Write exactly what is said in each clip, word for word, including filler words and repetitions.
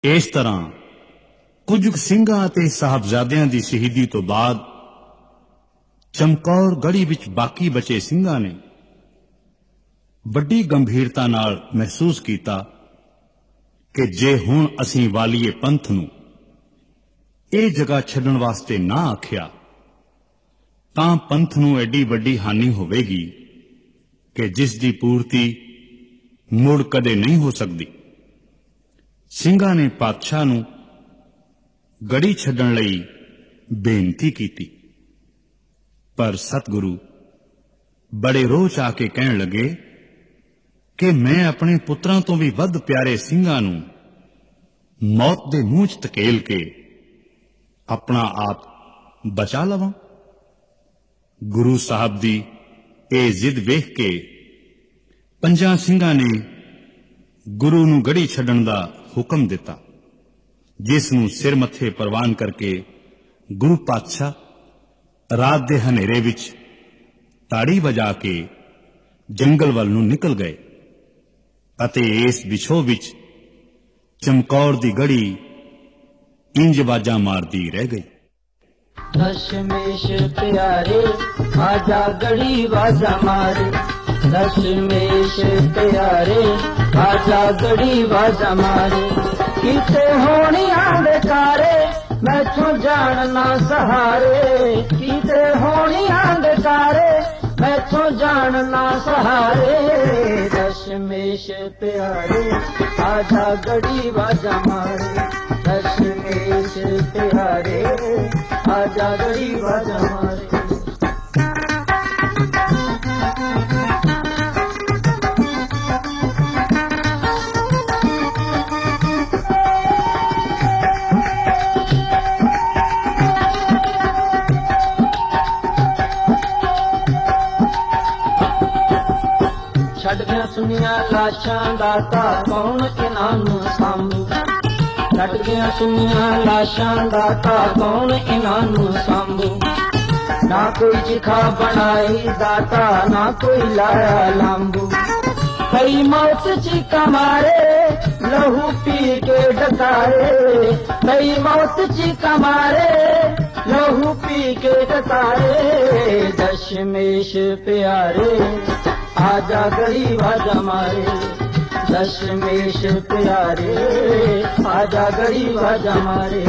ਇਸ ਤਰ੍ਹਾਂ ਕੁਝ ਕੁ ਸਿੰਘਾਂ ਅਤੇ ਸਾਹਿਬਜ਼ਾਦਿਆਂ ਦੀ ਸ਼ਹੀਦੀ ਤੋਂ ਬਾਅਦ ਚਮਕੌਰ ਗੜ੍ਹੀ ਵਿੱਚ ਬਾਕੀ ਬਚੇ ਸਿੰਘਾਂ ਨੇ ਵੱਡੀ ਗੰਭੀਰਤਾ ਨਾਲ ਮਹਿਸੂਸ ਕੀਤਾ ਕਿ ਜੇ ਹੁਣ ਅਸੀਂ ਵਾਲੀਏ ਪੰਥ ਨੂੰ ਇਹ ਜਗ੍ਹਾ ਛੱਡਣ ਵਾਸਤੇ ਨਾ ਆਖਿਆ ਤਾਂ ਪੰਥ ਨੂੰ ਐਡੀ ਵੱਡੀ ਹਾਨੀ ਹੋਵੇਗੀ ਕਿ ਜਿਸ ਦੀ ਪੂਰਤੀ ਮੁੜ ਕਦੇ ਨਹੀਂ ਹੋ ਸਕਦੀ। ਸਿੰਘਾਂ ਨੇ ਪਾਤਸ਼ਾਹ ਨੂੰ ਗੜ੍ਹੀ ਛੱਡਣ ਲਈ ਬੇਨਤੀ ਕੀਤੀ, ਪਰ ਸਤਿਗੁਰੂ ਬੜੇ ਰੋਹ ਚ ਆ ਕੇ ਕਹਿਣ ਲੱਗੇ ਕਿ ਮੈਂ ਆਪਣੇ ਪੁੱਤਰਾਂ ਤੋਂ ਵੀ ਵੱਧ ਪਿਆਰੇ ਸਿੰਘਾਂ ਨੂੰ ਮੌਤ ਦੇ ਮੂੰਹ ਚ ਧਕੇਲ ਕੇ ਆਪਣਾ ਆਪ ਬਚਾ ਲਵਾਂ। ਗੁਰੂ ਸਾਹਿਬ ਦੀ ਇਹ ਜ਼ਿੱਦ ਵੇਖ ਕੇ ਪੰਜਾਂ ਸਿੰਘਾਂ ਨੇ ਗੁਰੂ ਨੂੰ ਗੜ੍ਹੀ ਛੱਡਣ ਦਾ ਹੁਕਮ ਦਿੱਤਾ, ਜਿਸ ਨੂੰ ਸਿਰ ਮੱਥੇ ਪ੍ਰਵਾਨ ਕਰਕੇ ਗੁਰੂ ਪਾਤਸ਼ਾਹ ਰਾਤ ਦੇ ਹਨੇਰੇ ਵਿੱਚ ਤਾੜੀ ਵਜਾ ਕੇ ਜੰਗਲ ਵੱਲ ਨੂੰ ਨਿਕਲ ਗਏ ਅਤੇ ਇਸ ਵਿਛੋਹ ਵਿੱਚ ਚਮਕੌਰ ਦੀ ਗੜ੍ਹੀ ਇੰਜ ਆਵਾਜ਼ਾਂ ਮਾਰਦੀ ਰਹਿ ਗਈ। ਦਸ਼ਮੇਸ਼ ਪਿਆਰੇ ਆਜਾ ਗੜ੍ਹੀ ਵਾਜਾ ਮਾਰੇ, ਦਸ਼ਮੇਸ਼ ਪਿਆਰੇ ਆਜਾ ਗੜ੍ਹੀ ਵਾਜਾ ਮਾਰੇ। ਕਿਤੇ ਹੋਣੀਆਂ ਦੇ ਕਾਰੇ ਮੈਥੋਂ ਜਾਣ ਨਾ ਸਹਾਰੇ, ਕਿਤੇ ਹੋਣੀਆਂ ਦੇ ਕਾਰੇ ਮੈਥੋਂ ਜਾਣ ਨਾ ਸਹਾਰੇ। ਦਸ਼ਮੇਸ਼ ਪਿਆਰੇ ਆਜਾ ਗੜ੍ਹੀ ਵਾਜਾ ਮਾਰੇ, ਦਸ਼ਮੇਸ਼ ਪਿਆਰੇ ਆਜਾ ਗੜ੍ਹੀ ਵਾਜਾ ਮਾਰੇ। ਛੱਡ ਗਿਆ ਸੁਨੀਆਂ ਲਾਸ਼ਾਂ ਦਾ ਘਰ ਕੌਣ ਇਹਨਾਂ ਨੂੰ ਸਾਂਭੂ, ਛੱਡ ਗਿਆ ਸੁਨੀਆਂ ਲਾਸ਼ਾਂ ਦਾ ਘਰ ਕੌਣ ਇਹਨਾਂ ਨੂੰ ਸਾਂਭੂ। ਨਾ ਕੋਈ ਚਿਖਾ ਬਣਾਈ ਦਾਤਾ ਨਾ ਕੋਈ ਲਾਇਆ ਲਾਂਬੂ, ਕਈ ਮੌਤ ਚੀਕਾਂ ਮਾਰੇ ਲਹੂ ਪੀ ਕੇ ਡਕਾਰੇ, ਕਈ ਮੌਤ ਚੀਕਾਂ ਮਾਰੇ ਲਹੂ ਪੀ ਕੇ ਡਕਾਰੇ। ਦਸ਼ਮੇਸ਼ ਪਿਆਰੇ ਆਜਾ ਗੜ੍ਹੀ ਵਾਜਾ ਮਾਰੇ, ਦਸ਼ਮੇਸ਼ ਪਿਆਰੇ ਆਜਾ ਗੜ੍ਹੀ ਵਾਜਾ ਮਾਰੇ।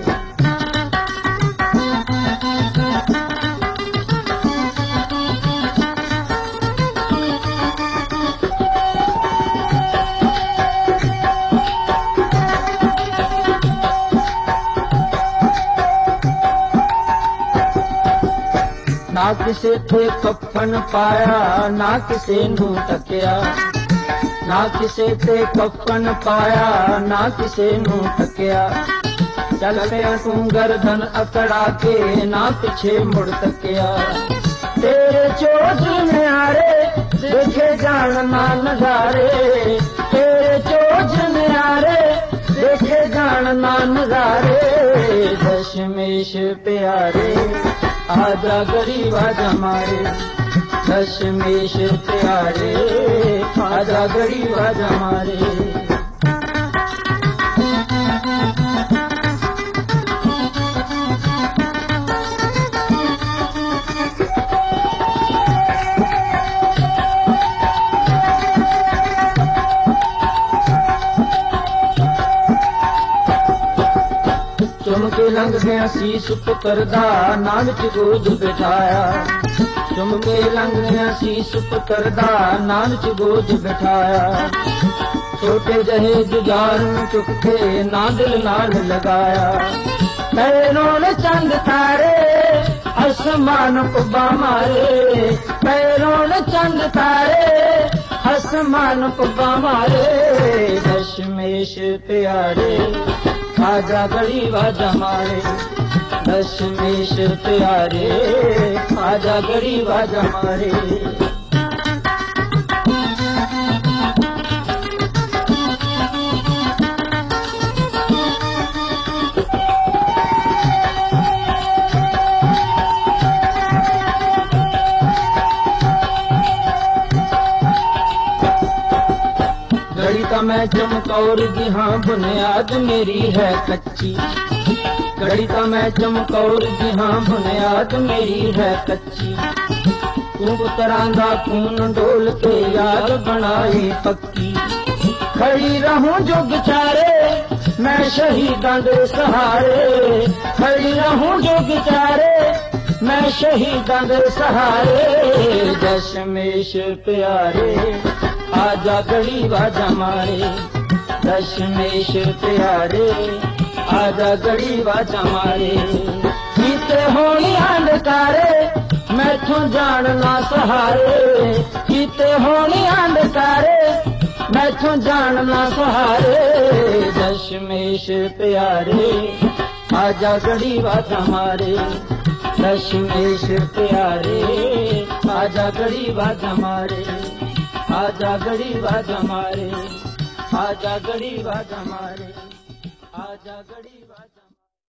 ਨਾ ਕਿਸੇ ਤੇ ਕਫਨ ਪਾਇਆ ਨਾ ਕਿਸੇ ਨੂੰ ਟਕਿਆ, ਨਾ ਕਿਸੇ ਤੇ ਕਫਨ ਪਾਇਆ ਨਾ ਕਿਸੇ ਨੂੰ ਟਕਿਆ। ਚੱਲ ਪਿਆ ਤੂੰ ਗਰਦਨ ਅਕੜਾ ਕੇ ਨਾ ਪਿੱਛੇ ਮੁੜ ਤੱਕਿਆ। ਤੇਰੇ ਚੋਜ ਨਿਆਰੇ ਦੇਖੇ ਜਾਣ ਨਾ ਨਜ਼ਾਰੇ, ਤੇਰੇ ਚੋਜ ਨਿਆਰੇ ਦੇਖੇ ਜਾਣ ਨਾ ਨਜ਼ਾਰੇ। ਦਸ਼ਮੇਸ਼ ਪਿਆਰੇ ਆਜਾ ਗੜ੍ਹੀ ਵਾਜਾ ਮਾਰੇ, ਦਸ਼ਮੇਸ਼ ਪਿਆਰੇ ਆਜਾ ਗੜ੍ਹੀ ਵਾਜਾ ਮਾਰੇ। ਚੁੰਮ ਕੇ ਲੰਘ ਗਿਆ ਸੀਸ ਪੁੱਤਰ ਦਾ ਨਾਂ ਵਿੱਚ ਗੋਦ ਬਿਠਾਇਆ, ਚੁੰਮ ਕੇ ਲੰਘ ਗਿਆ ਸੀਸ ਪੁੱਤਰ ਦਾ ਨਾਂ ਵਿੱਚ ਗੋਦ ਬਿਠਾਇਆ। ਛੋਟੇ ਜਿਹੇ ਜੁਝਾਰ ਨੂੰ ਚੁੱਕ ਕੇ ਨਾ ਦਿਲ ਨਾਲ ਲਗਾਇਆ। ਪੈਰੋਂ ਨੇ ਚੰਦ ਤਾਰੇ ਅਸਮਾਨ ਪੁੱਬਾ ਮਾਰੇ, ਪੈਰੋਂ ਨੇ ਚੰਦ ਤਾਰੇ ਅਸਮਾਨ ਪੁੱਬਾ ਮਾਰੇ। ਦਸ਼ਮੇਸ਼ ਪਿਆਰੇ ਆਜਾ ਗੜ੍ਹੀ ਵਾਜਾ ਮਾਰੇ, ਦਸ਼ਮੇਸ਼ ਪਿਆਰੇ ਆਜਾ ਗੜ੍ਹੀ ਵਾਜਾ ਮਾਰੇ। ਗੜ੍ਹੀ ਤਾਂ ਮੈਂ मैं चमकौर दी हाँ बुनियाद मेरी है कच्ची, गढ़ी तो मैं चमकौर दी हाँ बुनियाद मेरी है कच्ची। तू पुत्रां दा खून डोल के याद बनाई पक्की, खड़ी रहूं जुग चारे मैं शहीदां दे सहारे, खड़ी रहूं जुग चारे मैं शहीदां दे सहारे। दशमेश प्यारे आजा गढ़ी वाजा मारे, दशमेश प्यारे आजा गढ़ी वाजा मारे। कीते होनी अंधकारे मैथों जान ना सहारे, कीते होनी अंधकारे मैथों जान ना सहारे। दशमेश प्यारे आजा गढ़ी वाजा मारे, दशमेश प्यारे आजा गढ़ी वाजा मारे, आजा गढ़ी वाजा मारे, आजा गढ़ी वाजा मारे, आजा गढ़ी वाजा